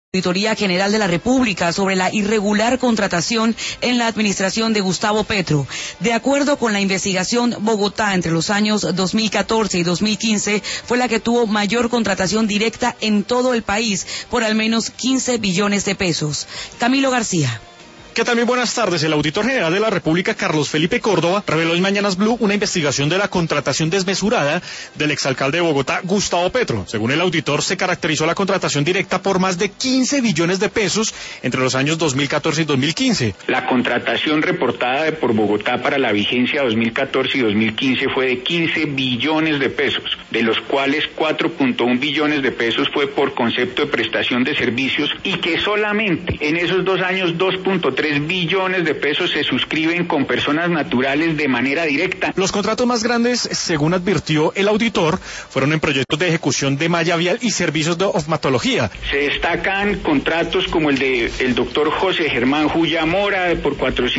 Auditoría General de la República sobre la irregular contratación en la administración de Gustavo Petro. De acuerdo con la investigación, Bogotá entre los años 2014 y 2015 fue la que tuvo mayor contratación directa en todo el país por al menos 15 billones de pesos. Camilo García. ¿Qué tal? Muy buenas tardes. El auditor general de la República, Carlos Felipe Córdoba, reveló en Mañanas Blue una investigación de la contratación desmesurada del exalcalde de Bogotá, Gustavo Petro. Según el auditor, se caracterizó la contratación directa por más de 15 billones de pesos entre los años 2014 y 2015. La contratación reportada por Bogotá para la vigencia 2014 y 2015 fue de 15 billones de pesos, de los cuales 4.1 billones de pesos fue por concepto de prestación de servicios y que solamente en esos 2 años 2.3 billones de pesos se suscriben con personas naturales de manera directa. Los contratos más grandes, según advirtió el auditor, fueron en proyectos de ejecución de malla vial y servicios de oftalmología. Se destacan contratos como el de el doctor José Germán Juya Mora por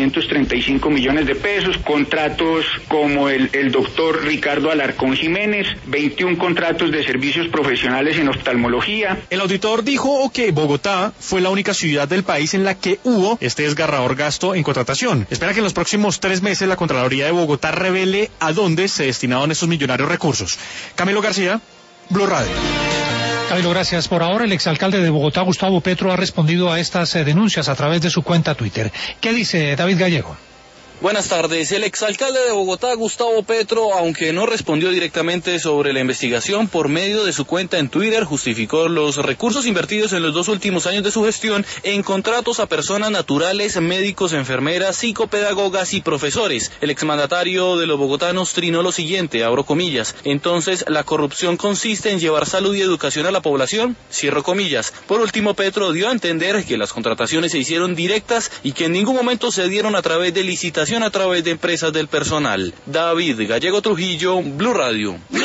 435 millones de pesos, contratos como el doctor Ricardo Alarcón Jiménez, 21 contratos de servicios profesionales en oftalmología. El auditor dijo que Bogotá fue la única ciudad del país en la que hubo este desgarrador gasto en contratación. Espera que en los próximos 3 meses la Contraloría de Bogotá revele a dónde se destinaron esos millonarios recursos. Camilo García, Blue Radio. Camilo, gracias. Por ahora, el exalcalde de Bogotá, Gustavo Petro, ha respondido a estas denuncias a través de su cuenta Twitter. ¿Qué dice David Gallego? Buenas tardes. El exalcalde de Bogotá, Gustavo Petro, aunque no respondió directamente sobre la investigación, por medio de su cuenta en Twitter justificó los recursos invertidos en los 2 últimos años de su gestión en contratos a personas naturales, médicos, enfermeras, psicopedagogas y profesores. El exmandatario de los bogotanos trinó lo siguiente, abro comillas: entonces, ¿la corrupción consiste en llevar salud y educación a la población? Cierro comillas. Por último, Petro dio a entender que las contrataciones se hicieron directas y que en ningún momento se dieron a través de licitación a través de empresas del personal. David Gallego Trujillo, Blue Radio.